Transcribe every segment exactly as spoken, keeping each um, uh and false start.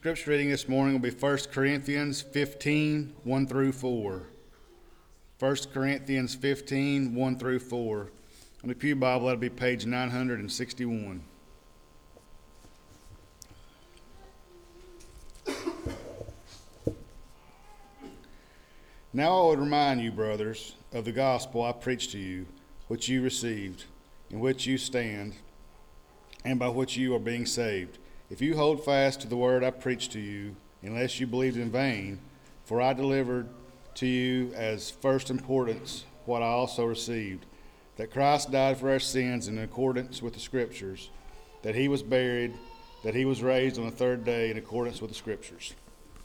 Scripture reading this morning will be First Corinthians fifteen, one through four. First Corinthians fifteen, one through four. On the Pew Bible, that'll be page nine hundred sixty-one. Now I would remind you, brothers, of the gospel I preached to you, which you received, in which you stand, and by which you are being saved, if you hold fast to the word I preached to you, unless you believed in vain. For I delivered to you as first importance what I also received, that Christ died for our sins in accordance with the Scriptures, that he was buried, that he was raised on the third day in accordance with the Scriptures.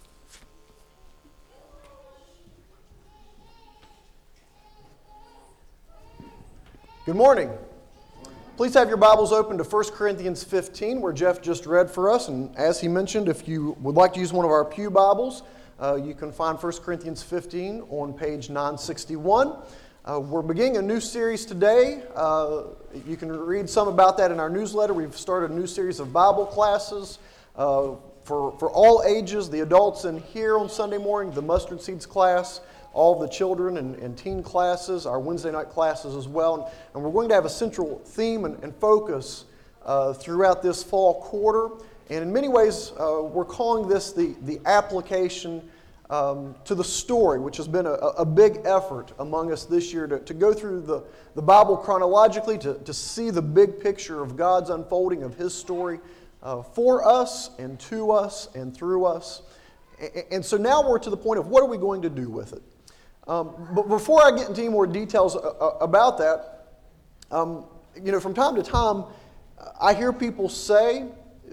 Good morning. Please have your Bibles open to First Corinthians fifteen, where Jeff just read for us. And as he mentioned, if you would like to use one of our Pew Bibles, uh, you can find First Corinthians fifteen on page nine sixty-one. Uh, we're beginning a new series today. Uh, you can read some about that in our newsletter. We've started a new series of Bible classes uh, for, for all ages, the adults in here on Sunday morning, the Mustard Seeds class, all the children and, and teen classes, our Wednesday night classes as well. And we're going to have a central theme and, and focus uh, throughout this fall quarter. And in many ways, uh, we're calling this the, the application um, to the story, which has been a, a big effort among us this year to, to go through the, the Bible chronologically, to, to see the big picture of God's unfolding of His story uh, for us and to us and through us. And, and so now we're to the point of what are we going to do with it? Um, but before I get into any more details uh, about that, um, you know, from time to time, I hear people say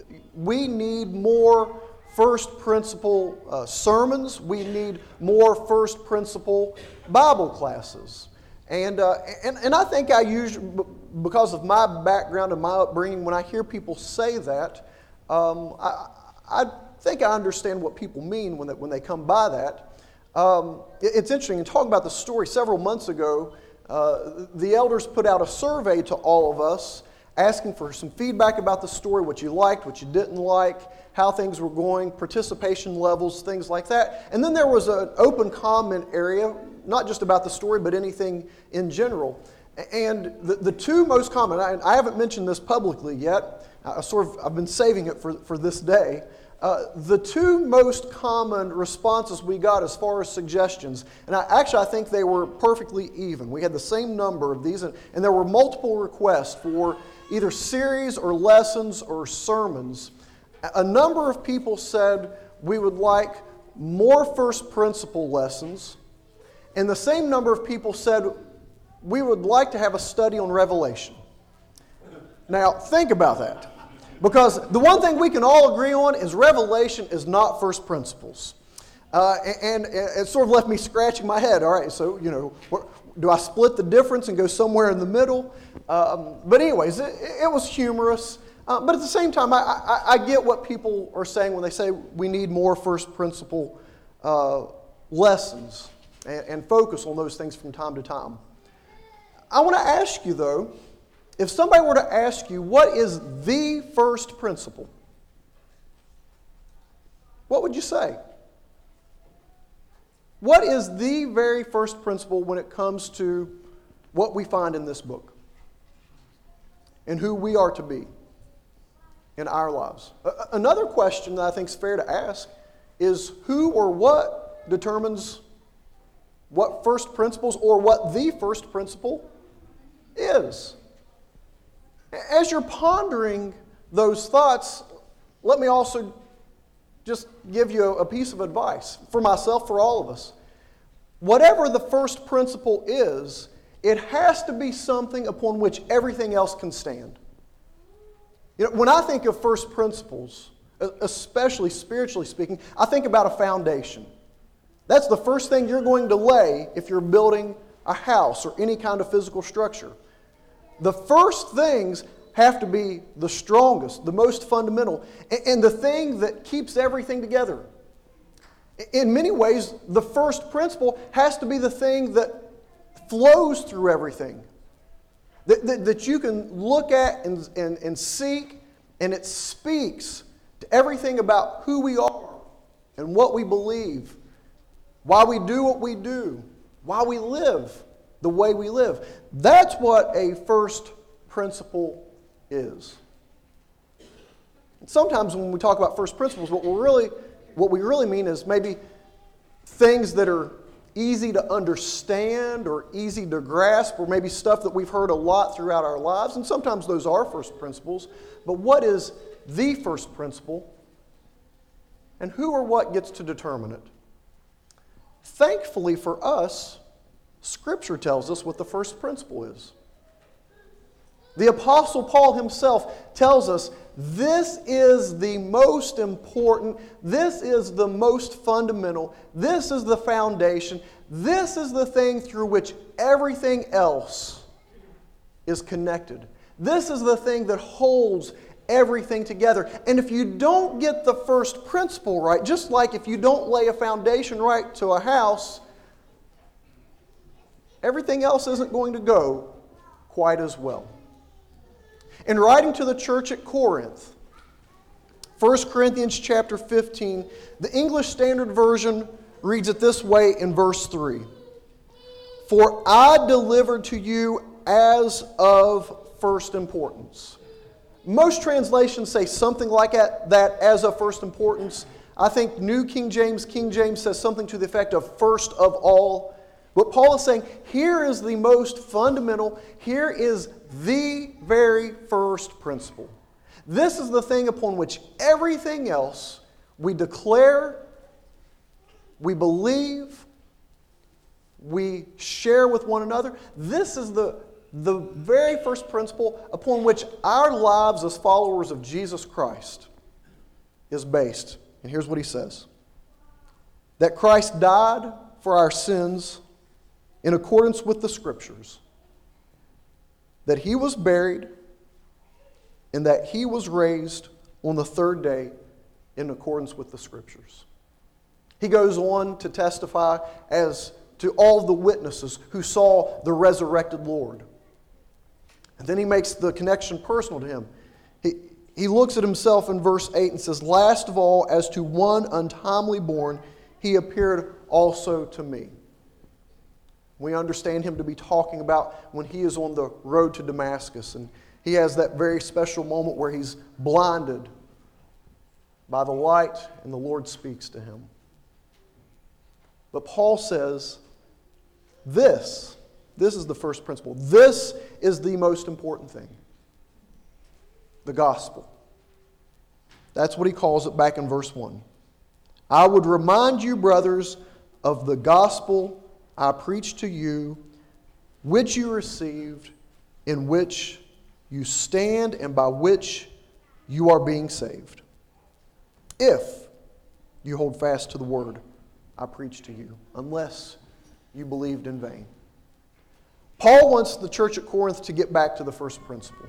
we need more first principle uh, sermons. We need more first principle Bible classes. And, uh, and, and I think I usually, because of my background and my upbringing, when I hear people say that, um, I, I think I understand what people mean when they, when they come by that. Um, it's interesting, in talking about the story several months ago, uh, the elders put out a survey to all of us asking for some feedback about the story, what you liked, what you didn't like, how things were going, participation levels, things like that. And then there was an open comment area, not just about the story, but anything in general. And the, the two most common, I, I haven't mentioned this publicly yet, I sort of, I've been saving it for, for this day. Uh, the two most common responses we got as far as suggestions, and I, actually I think they were perfectly even. We had the same number of these, and, and there were multiple requests for either series or lessons or sermons. A number of people said we would like more first principle lessons, and the same number of people said we would like to have a study on Revelation. Now, think about that. Because the one thing we can all agree on is Revelation is not first principles. Uh, and, and it sort of left me scratching my head. All right, so, you know, do I split the difference and go somewhere in the middle? Um, but anyways, it, it was humorous. Uh, but at the same time, I, I, I get what people are saying when they say we need more first principle uh, lessons and, and focus on those things from time to time. I want to ask you, though, if somebody were to ask you, what is the first principle? What would you say? What is the very first principle when it comes to what we find in this book and who we are to be in our lives? Another question that I think is fair to ask is who or what determines what first principles or what the first principle is? As you're pondering those thoughts, let me also just give you a piece of advice for myself, for all of us. Whatever the first principle is, it has to be something upon which everything else can stand. You know, when I think of first principles, especially spiritually speaking, I think about a foundation. That's the first thing you're going to lay if you're building a house or any kind of physical structure. The first things have to be the strongest, the most fundamental, and the thing that keeps everything together. In many ways, the first principle has to be the thing that flows through everything, that, that, that you can look at and, and, and seek, and it speaks to everything about who we are and what we believe, why we do what we do, why we live the way we live. That's what a first principle is. And sometimes when we talk about first principles, what we really, what we really mean is maybe things that are easy to understand or easy to grasp, or maybe stuff that we've heard a lot throughout our lives, and sometimes those are first principles. But what is the first principle, and who or what gets to determine it? Thankfully for us, Scripture tells us what the first principle is. The Apostle Paul himself tells us this is the most important, this is the most fundamental, this is the foundation, this is the thing through which everything else is connected. This is the thing that holds everything together. And if you don't get the first principle right, just like if you don't lay a foundation right to a house, everything else isn't going to go quite as well. In writing to the church at Corinth, First Corinthians chapter fifteen, the English Standard Version reads it this way in verse three. For I delivered to you as of first importance. Most translations say something like that, as of first importance. I think New King James, King James says something to the effect of first of all. But Paul is saying, here is the most fundamental, here is the very first principle. This is the thing upon which everything else we declare, we believe, we share with one another. This is the, the very first principle upon which our lives as followers of Jesus Christ is based. And here's what he says. That Christ died for our sins in accordance with the Scriptures, that He was buried, and that He was raised on the third day in accordance with the Scriptures. He goes on to testify as to all the witnesses who saw the resurrected Lord. And then he makes the connection personal to him. He, he looks at himself in verse eight and says, last of all, as to one untimely born, He appeared also to me. We understand him to be talking about when he is on the road to Damascus, and he has that very special moment where he's blinded by the light and the Lord speaks to him. But Paul says, this, this is the first principle. This is the most important thing. The gospel. That's what he calls it back in verse one. I would remind you, brothers, of the gospel I preached to you, which you received, in which you stand, and by which you are being saved, if you hold fast to the word I preached to you, unless you believed in vain. Paul wants the church at Corinth to get back to the first principle.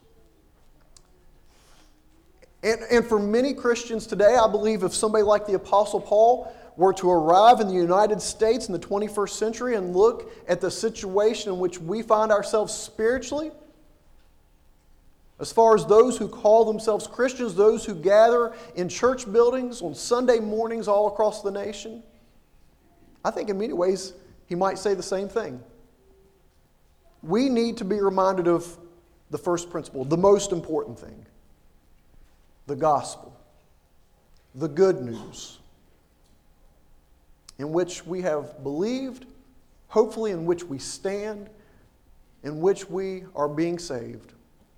And, and for many Christians today, I believe if somebody like the Apostle Paul were to arrive in the United States in the twenty-first century and look at the situation in which we find ourselves spiritually, as far as those who call themselves Christians, those who gather in church buildings on Sunday mornings all across the nation, I think in many ways he might say the same thing. We need to be reminded of the first principle, the most important thing, the gospel, the good news, in which we have believed, hopefully in which we stand, in which we are being saved.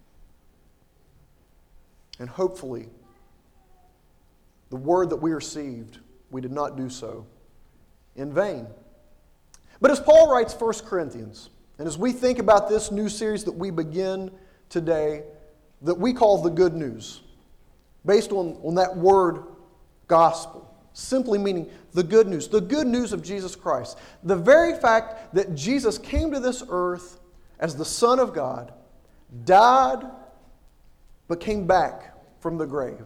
And hopefully, the word that we received, we did not do so in vain. But as Paul writes First Corinthians, and as we think about this new series that we begin today, that we call the good news, based on, on that word gospel, simply meaning the good news, the good news of Jesus Christ. The very fact that Jesus came to this earth as the Son of God, died, but came back from the grave,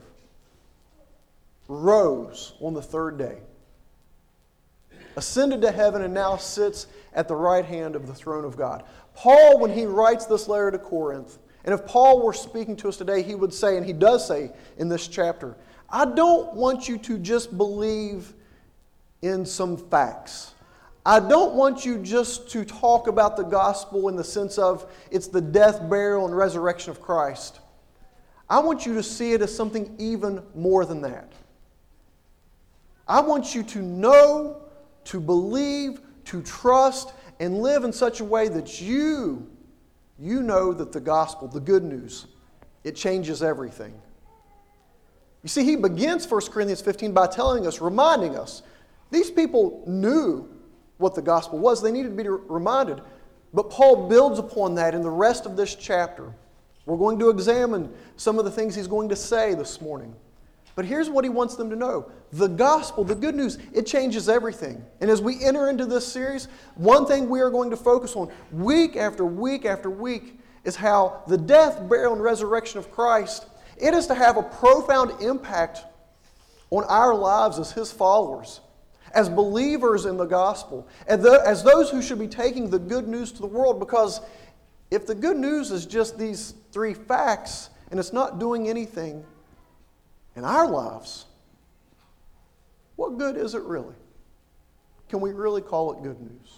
rose on the third day, ascended to heaven, and now sits at the right hand of the throne of God. Paul, when he writes this letter to Corinth, and if Paul were speaking to us today, he would say, and he does say in this chapter, I don't want you to just believe in some facts. I don't want you just to talk about the gospel in the sense of it's the death, burial, and resurrection of Christ. I want you to see it as something even more than that. I want you to know, to believe, to trust, and live in such a way that you, you know that the gospel, the good news, it changes everything. You see, he begins First Corinthians fifteen by telling us, reminding us, these people knew what the gospel was. They needed to be reminded. But Paul builds upon that in the rest of this chapter. We're going to examine some of the things he's going to say this morning. But here's what he wants them to know. The gospel, the good news, it changes everything. And as we enter into this series, one thing we are going to focus on week after week after week is how the death, burial, and resurrection of Christ, it is to have a profound impact on our lives as His followers, as believers in the gospel, and as those who should be taking the good news to the world. Because if the good news is just these three facts and it's not doing anything in our lives, what good is it really? Can we really call it good news?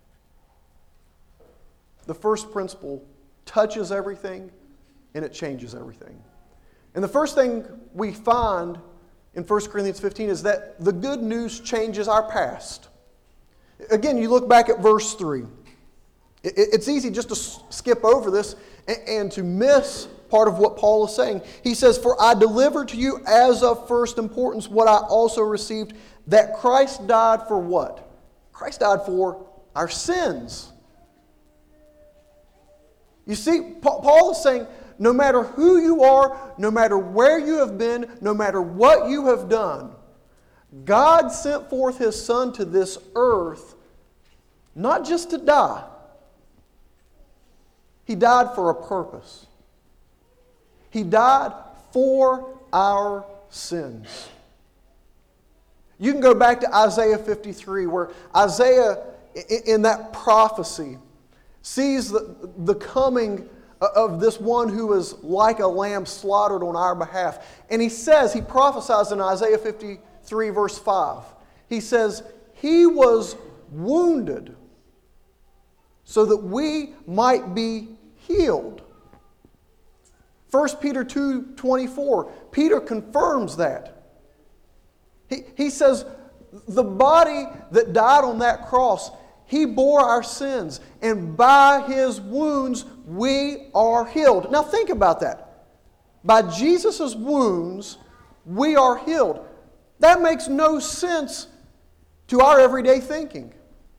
The first principle touches everything and it changes everything. And the first thing we find in First Corinthians fifteen is that the good news changes our past. Again, you look back at verse three. It's easy just to skip over this and to miss part of what Paul is saying. He says, "For I delivered to you as of first importance what I also received, that Christ died for what? Christ died for our sins." You see, Paul is saying, no matter who you are, no matter where you have been, no matter what you have done, God sent forth His Son to this earth not just to die. He died for a purpose. He died for our sins. You can go back to Isaiah fifty-three, where Isaiah, in that prophecy, sees the, the coming of this one who is like a lamb slaughtered on our behalf. And he says, he prophesies in Isaiah fifty-three, verse five. He says, He was wounded so that we might be healed. First Peter two twenty-four, Peter confirms that. He, he says, the body that died on that cross, He bore our sins, and by His wounds we are healed. Now think about that. By Jesus' wounds, we are healed. That makes no sense to our everyday thinking.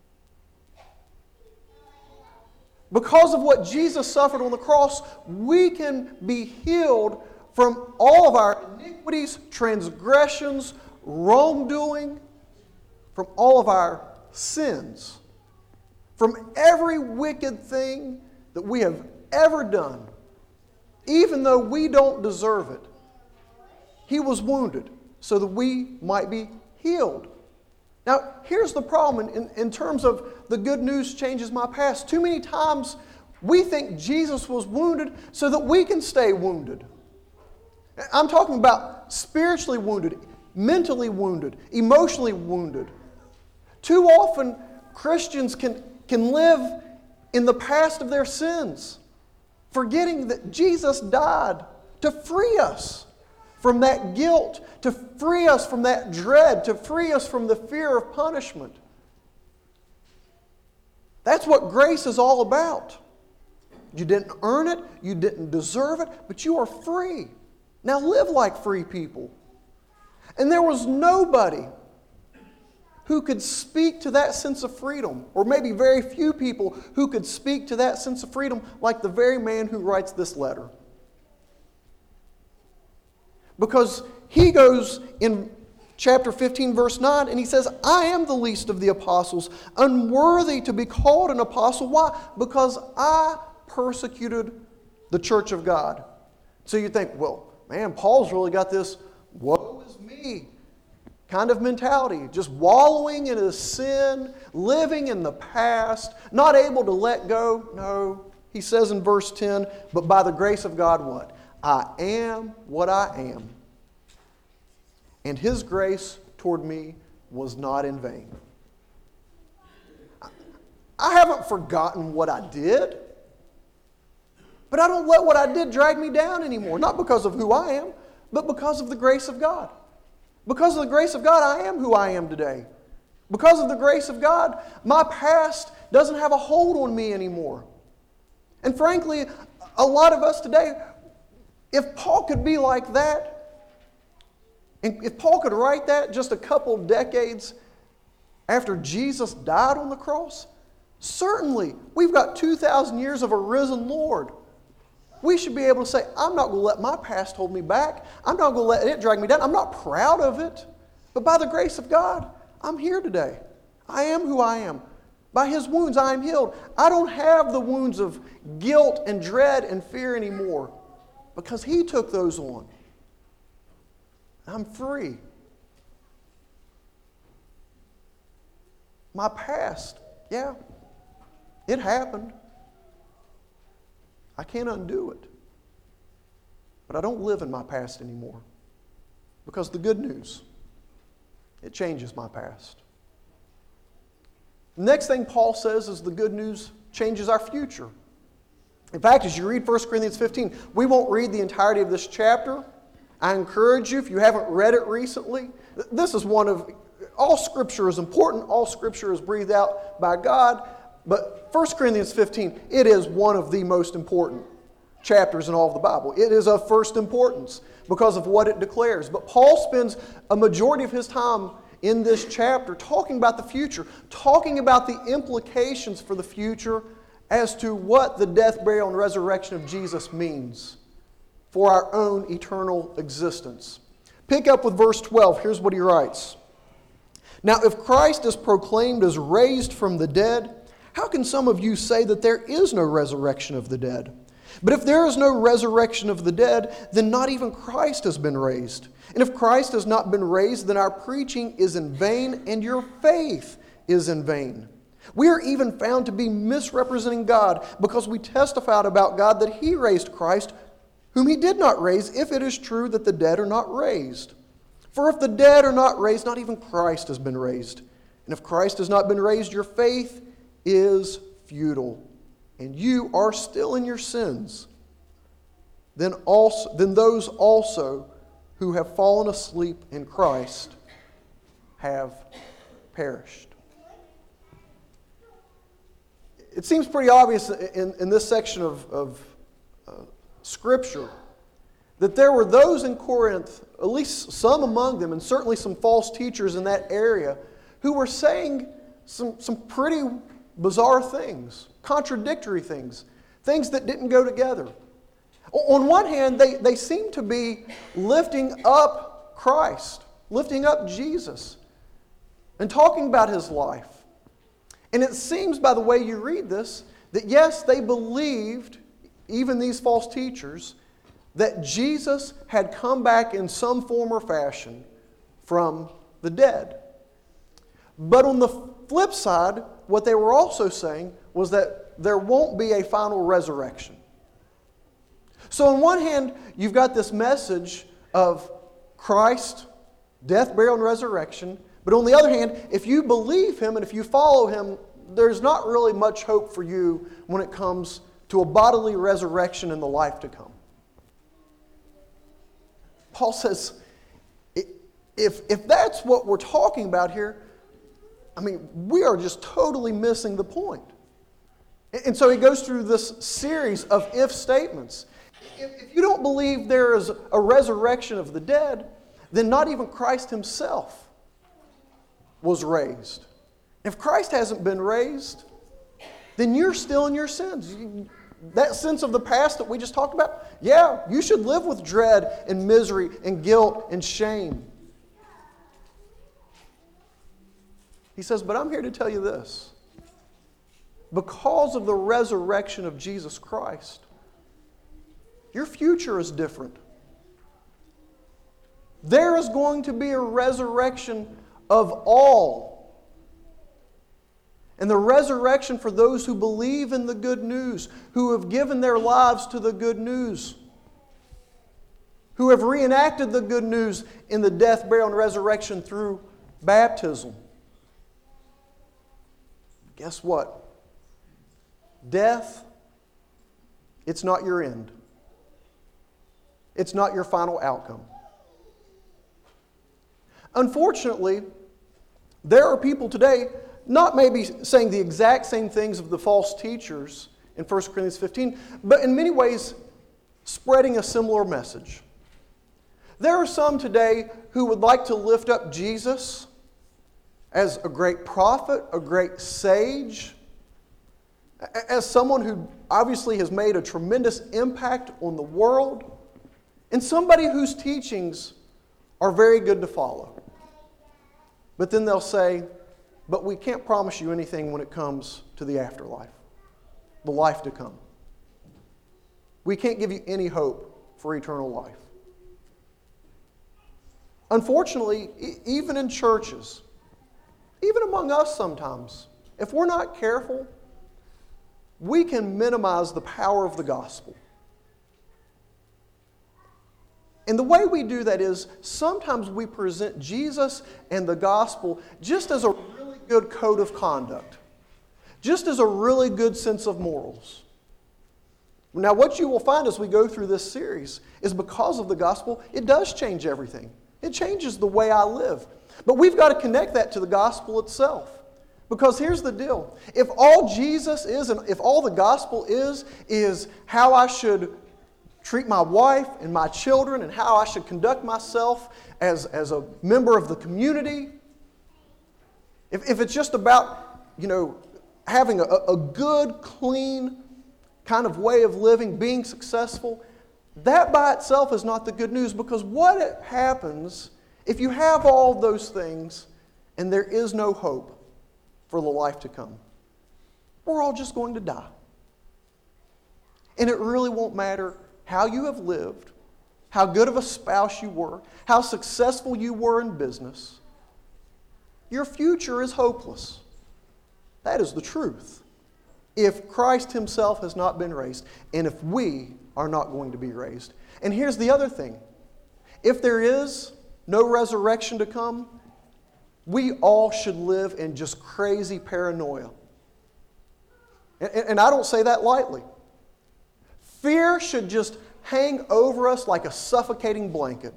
Because of what Jesus suffered on the cross, we can be healed from all of our iniquities, transgressions, wrongdoing, from all of our sins. From every wicked thing that we have ever done, even though we don't deserve it, He was wounded so that we might be healed. Now, here's the problem in, in terms of the good news changes my past. Too many times we think Jesus was wounded so that we can stay wounded. I'm talking about spiritually wounded, mentally wounded, emotionally wounded. Too often Christians can can live in the past of their sins, forgetting that Jesus died to free us from that guilt, to free us from that dread, to free us from the fear of punishment. That's what grace is all about. You didn't earn it, you didn't deserve it, but you are free. Now live like free people. And there was nobody who could speak to that sense of freedom, or maybe very few people who could speak to that sense of freedom like the very man who writes this letter. Because he goes in chapter fifteen, verse nine, and he says, I am the least of the apostles, unworthy to be called an apostle. Why? Because I persecuted the church of God. So you think, well, man, Paul's really got this woe is me kind of mentality, just wallowing in his sin, living in the past, not able to let go. No, he says in verse ten, but by the grace of God what? I am what I am. and His grace toward me was not in vain. I haven't forgotten what I did, but I don't let what I did drag me down anymore. Not because of who I am, but because of the grace of God. Because of the grace of God, I am who I am today. Because of the grace of God, my past doesn't have a hold on me anymore. And frankly, a lot of us today, if Paul could be like that, and if Paul could write that just a couple of decades after Jesus died on the cross, certainly we've got two thousand years of a risen Lord. We should be able to say, I'm not going to let my past hold me back. I'm not going to let it drag me down. I'm not proud of it. But by the grace of God, I'm here today. I am who I am. By His wounds, I am healed. I don't have the wounds of guilt and dread and fear anymore because He took those on. I'm free. My past, yeah, it happened. I can't undo it. But I don't live in my past anymore. Because the good news, it changes my past. The next thing Paul says is the good news changes our future. In fact, as you read First Corinthians fifteen, we won't read the entirety of this chapter. I encourage you, if you haven't read it recently, this is one of, all Scripture is important, all Scripture is breathed out by God, but First Corinthians fifteen, it is one of the most important chapters in all of the Bible. It is of first importance because of what it declares. But Paul spends a majority of his time in this chapter talking about the future, talking about the implications for the future as to what the death, burial, and resurrection of Jesus means for our own eternal existence. Pick up with verse twelve. Here's what he writes. Now, if Christ is proclaimed as raised from the dead, how can some of you say that there is no resurrection of the dead? But if there is no resurrection of the dead, then not even Christ has been raised. And if Christ has not been raised, then our preaching is in vain and your faith is in vain. We are even found to be misrepresenting God because we testified about God that He raised Christ, whom He did not raise, if it is true that the dead are not raised. For if the dead are not raised, not even Christ has been raised. And if Christ has not been raised, your faith is futile, and you are still in your sins. Then also, then those also who have fallen asleep in Christ have perished. It seems pretty obvious in, in this section of, of uh, Scripture that there were those in Corinth, at least some among them, and certainly some false teachers in that area, who were saying some, some pretty bizarre things, contradictory things, things that didn't go together. On one hand, they, they seem to be lifting up Christ, lifting up Jesus, and talking about His life. And it seems by the way you read this, that yes, they believed, even these false teachers, that Jesus had come back in some form or fashion from the dead. But on the flip side, what they were also saying was that there won't be a final resurrection. So on one hand, you've got this message of Christ, death, burial, and resurrection. But on the other hand, if you believe Him and if you follow Him, there's not really much hope for you when it comes to a bodily resurrection in the life to come. Paul says, if, if that's what we're talking about here, I mean, we are just totally missing the point. And so he goes through this series of if statements. If you don't believe there is a resurrection of the dead, then not even Christ Himself was raised. If Christ hasn't been raised, then you're still in your sins. That sense of the past that we just talked about, yeah, you should live with dread and misery and guilt and shame. He says, but I'm here to tell you this. Because of the resurrection of Jesus Christ, your future is different. There is going to be a resurrection of all. And the resurrection for those who believe in the good news, who have given their lives to the good news, who have reenacted the good news in the death, burial, and resurrection through baptism. Guess what? Death, it's not your end. It's not your final outcome. Unfortunately, there are people today not maybe saying the exact same things of the false teachers in First Corinthians fifteen, but in many ways spreading a similar message. There are some today who would like to lift up Jesus as a great prophet, a great sage, as someone who obviously has made a tremendous impact on the world, and somebody whose teachings are very good to follow. But then they'll say, but we can't promise you anything when it comes to the afterlife, the life to come. We can't give you any hope for eternal life. Unfortunately, even in churches, even among us sometimes, if we're not careful, we can minimize the power of the gospel. And the way we do that is sometimes we present Jesus and the gospel just as a really good code of conduct, just as a really good sense of morals. Now, what you will find as we go through this series is because of the gospel, it does change everything. It changes the way I live. But we've got to connect that to the gospel itself. Because here's the deal. If all Jesus is and if all the gospel is, is how I should treat my wife and my children and how I should conduct myself as, as a member of the community, if, if it's just about, you know, having a, a good, clean kind of way of living, being successful, that by itself is not the good news, because what happens if you have all those things and there is no hope for the life to come? We're all just going to die. And it really won't matter how you have lived, how good of a spouse you were, how successful you were in business. Your future is hopeless. That is the truth. If Christ Himself has not been raised, and if we are not going to be raised. And here's the other thing. If there is no resurrection to come, we all should live in just crazy paranoia. And, and I don't say that lightly. Fear should just hang over us like a suffocating blanket,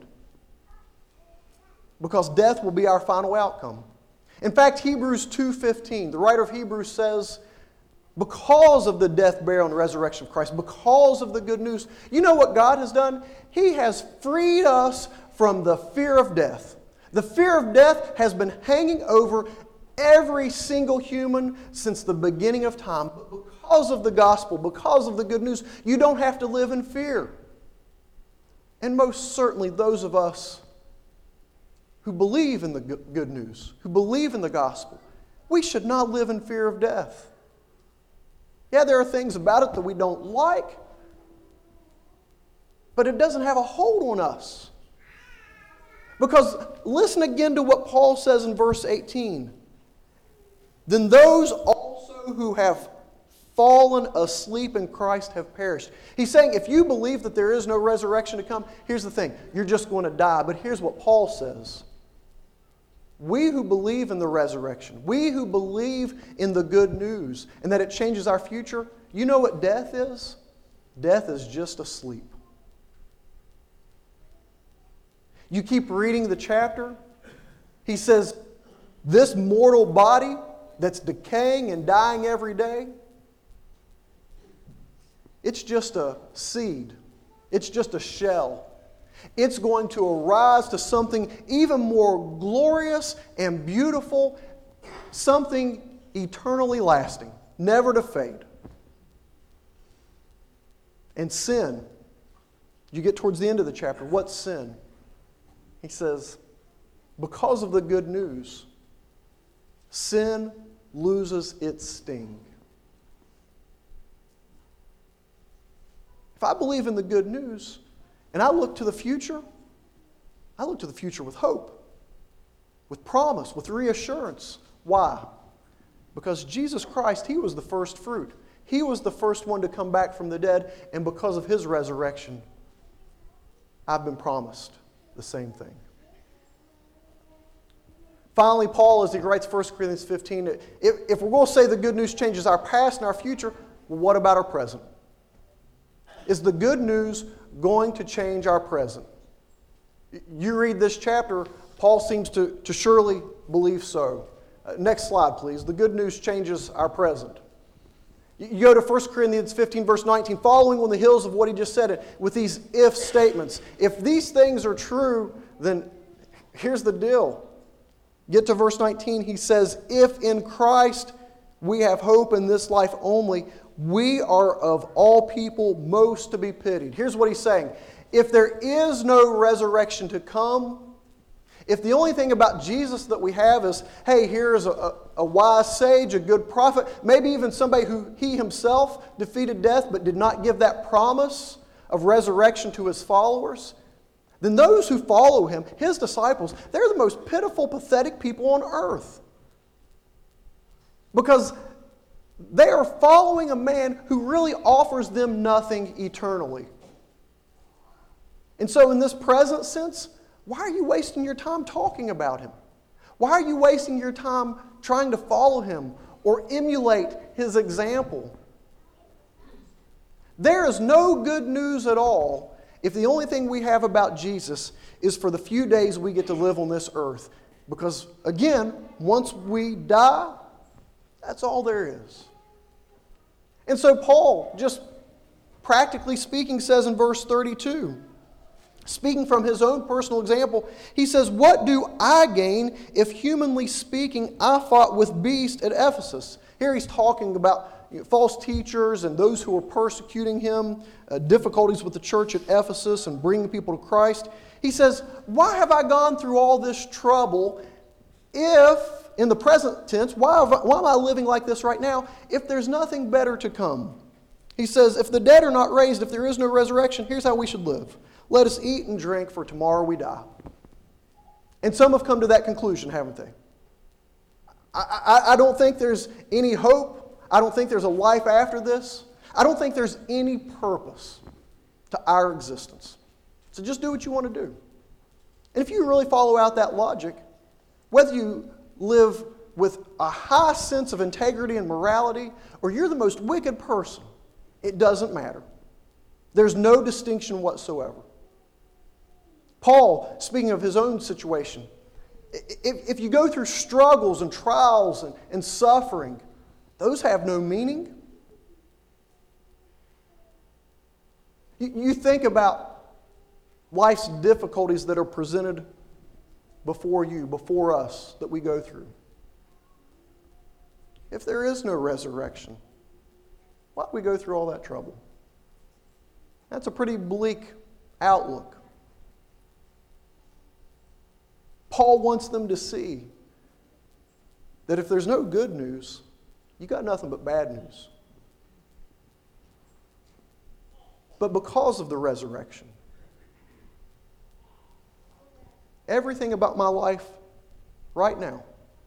because death will be our final outcome. In fact, Hebrews two fifteen, the writer of Hebrews says, because of the death, burial, and resurrection of Christ, because of the good news, you know what God has done? He has freed us from the fear of death. The fear of death has been hanging over every single human since the beginning of time. But because of the gospel, because of the good news, you don't have to live in fear. And most certainly those of us who believe in the good news, who believe in the gospel, we should not live in fear of death. Yeah, there are things about it that we don't like, but it doesn't have a hold on us. Because listen again to what Paul says in verse eighteen. Then those also who have fallen asleep in Christ have perished. He's saying if you believe that there is no resurrection to come, here's the thing, you're just going to die. But here's what Paul says. We who believe in the resurrection, we who believe in the good news and that it changes our future, you know what death is? Death is just asleep. You keep reading the chapter. He says, this mortal body that's decaying and dying every day, it's just a seed. It's just a shell. It's going to arise to something even more glorious and beautiful, something eternally lasting, never to fade. And sin, you get towards the end of the chapter, what's sin? He says, because of the good news, sin loses its sting. If I believe in the good news and I look to the future, I look to the future with hope, with promise, with reassurance. Why? Because Jesus Christ, He was the first fruit. He was the first one to come back from the dead, and because of His resurrection, I've been promised the same thing. Finally, Paul, as he writes First Corinthians fifteen, if, if we're going to say the good news changes our past and our future, well, what about our present? Is the good news going to change our present? You read this chapter, Paul seems to, to surely believe so. Uh, next slide, please. The good news changes our present. You, you go to First Corinthians fifteen, verse nineteen, following on the heels of what he just said with these if statements. If these things are true, then here's the deal. Get to verse nineteen, he says, if in Christ we have hope in this life only, we are of all people most to be pitied. Here's what he's saying. If there is no resurrection to come, if the only thing about Jesus that we have is, hey, here's a, a, a wise sage, a good prophet, maybe even somebody who he himself defeated death but did not give that promise of resurrection to his followers, then those who follow him, his disciples, they're the most pitiful, pathetic people on earth. Because they are following a man who really offers them nothing eternally. And so in this present sense, why are you wasting your time talking about him? Why are you wasting your time trying to follow him or emulate his example? There is no good news at all if the only thing we have about Jesus is for the few days we get to live on this earth. Because, again, once we die, that's all there is. And so Paul, just practically speaking, says in verse thirty-two, speaking from his own personal example, he says, what do I gain if, humanly speaking, I fought with beasts at Ephesus? Here he's talking about you know, false teachers and those who were persecuting him, uh, difficulties with the church at Ephesus and bringing people to Christ. He says, why have I gone through all this trouble if, in the present tense, why, have I, why am I living like this right now if there's nothing better to come? He says, if the dead are not raised, if there is no resurrection, here's how we should live. Let us eat and drink, for tomorrow we die. And some have come to that conclusion, haven't they? I, I, I don't think there's any hope. I don't think there's a life after this. I don't think there's any purpose to our existence. So just do what you want to do. And if you really follow out that logic, whether you live with a high sense of integrity and morality, or you're the most wicked person, it doesn't matter. There's no distinction whatsoever. Paul, speaking of his own situation, if, if you go through struggles and trials and, and suffering, those have no meaning. You, you think about life's difficulties that are presented before you, before us, that we go through. If there is no resurrection, why do we go through all that trouble? That's a pretty bleak outlook. Paul wants them to see that if there's no good news, you got nothing but bad news. But because of the resurrection, everything about my life right now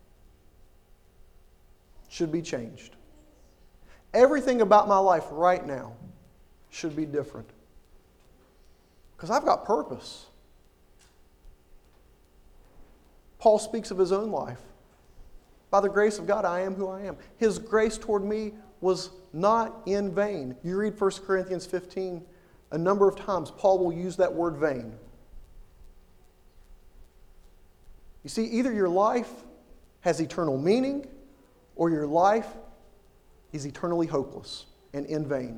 should be changed. Everything about my life right now should be different. Because I've got purpose. Paul speaks of his own life. By the grace of God, I am who I am. His grace toward me was not in vain. You read First Corinthians fifteen, a number of times Paul will use that word vain. You see, either your life has eternal meaning or your life is eternally hopeless and in vain.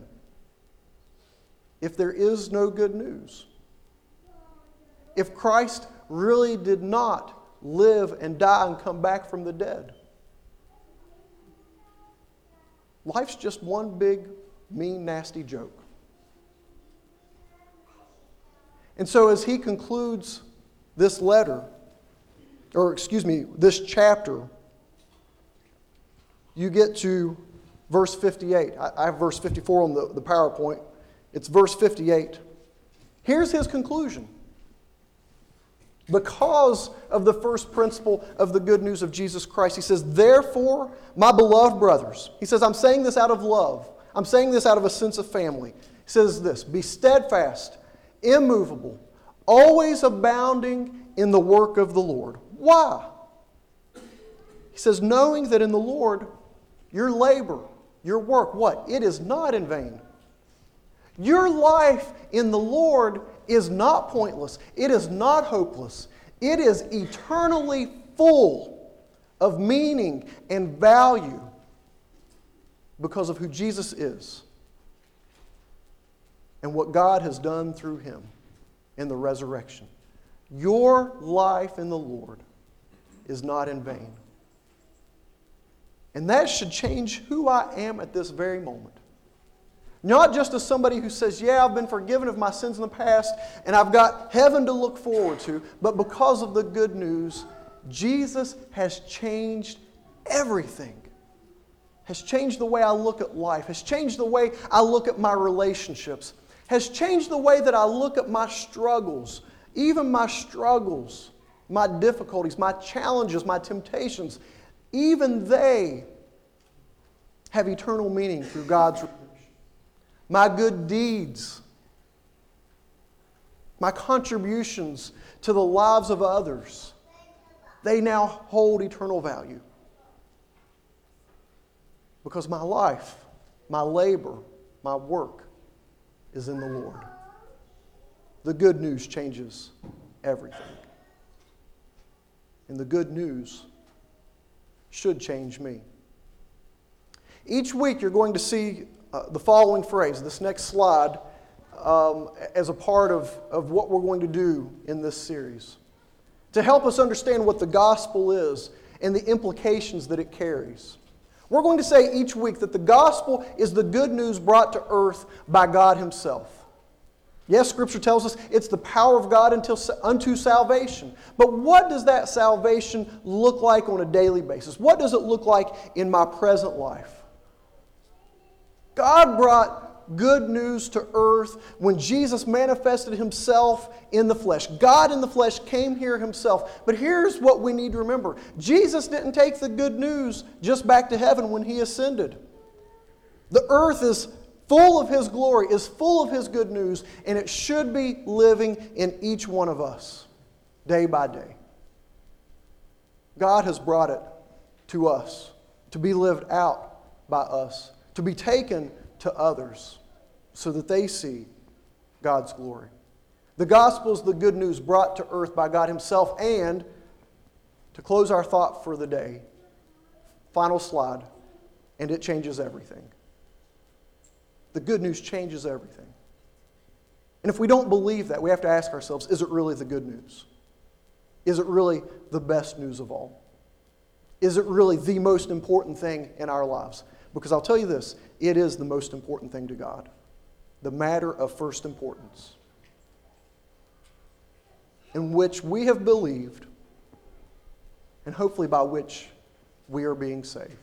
If there is no good news, if Christ really did not live and die and come back from the dead, life's just one big, mean, nasty joke. And so as he concludes this letter, or excuse me, this chapter, you get to verse fifty-eight. I have verse fifty-four on the, the PowerPoint. It's verse fifty-eight. Here's his conclusion. Because of the first principle of the good news of Jesus Christ, he says, therefore, my beloved brothers, he says, I'm saying this out of love. I'm saying this out of a sense of family. He says this, be steadfast, immovable, always abounding in the work of the Lord. Why? He says, knowing that in the Lord, your labor, your work, what? It is not in vain. Your life in the Lord is not pointless. It is not hopeless. It is eternally full of meaning and value because of who Jesus is and what God has done through Him in the resurrection. Your life in the Lord is not in vain. And that should change who I am at this very moment. Not just as somebody who says, yeah, I've been forgiven of my sins in the past and I've got heaven to look forward to, but because of the good news, Jesus has changed everything. Has changed the way I look at life, has changed the way I look at my relationships, has changed the way that I look at my struggles, even my struggles, my difficulties, my challenges, my temptations. Even they have eternal meaning through God's redemption. My good deeds, my contributions to the lives of others, they now hold eternal value. Because my life, my labor, my work is in the Lord. The good news changes everything. And the good news should change me. Each week you're going to see uh, the following phrase, this next slide, um, as a part of, of what we're going to do in this series. To help us understand what the gospel is and the implications that it carries. We're going to say each week that the gospel is the good news brought to earth by God Himself. Yes, Scripture tells us it's the power of God until, unto salvation. But what does that salvation look like on a daily basis? What does it look like in my present life? God brought good news to earth when Jesus manifested Himself in the flesh. God in the flesh came here Himself. But here's what we need to remember. Jesus didn't take the good news just back to heaven when He ascended. The earth is full of His glory, is full of His good news, and it should be living in each one of us, day by day. God has brought it to us, to be lived out by us, to be taken to others, so that they see God's glory. The gospel is the good news brought to earth by God Himself, and to close our thought for the day, final slide, and it changes everything. The good news changes everything. And if we don't believe that, we have to ask ourselves, is it really the good news? Is it really the best news of all? Is it really the most important thing in our lives? Because I'll tell you this, it is the most important thing to God. The matter of first importance. In which we have believed, and hopefully by which we are being saved.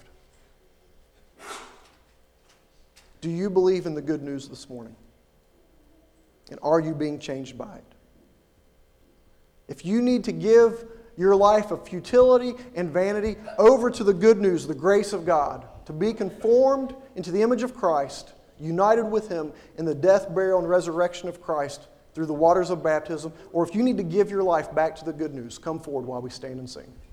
Do you believe in the good news this morning? And are you being changed by it? If you need to give your life of futility and vanity over to the good news, the grace of God, to be conformed into the image of Christ, united with Him in the death, burial, and resurrection of Christ through the waters of baptism, or if you need to give your life back to the good news, come forward while we stand and sing.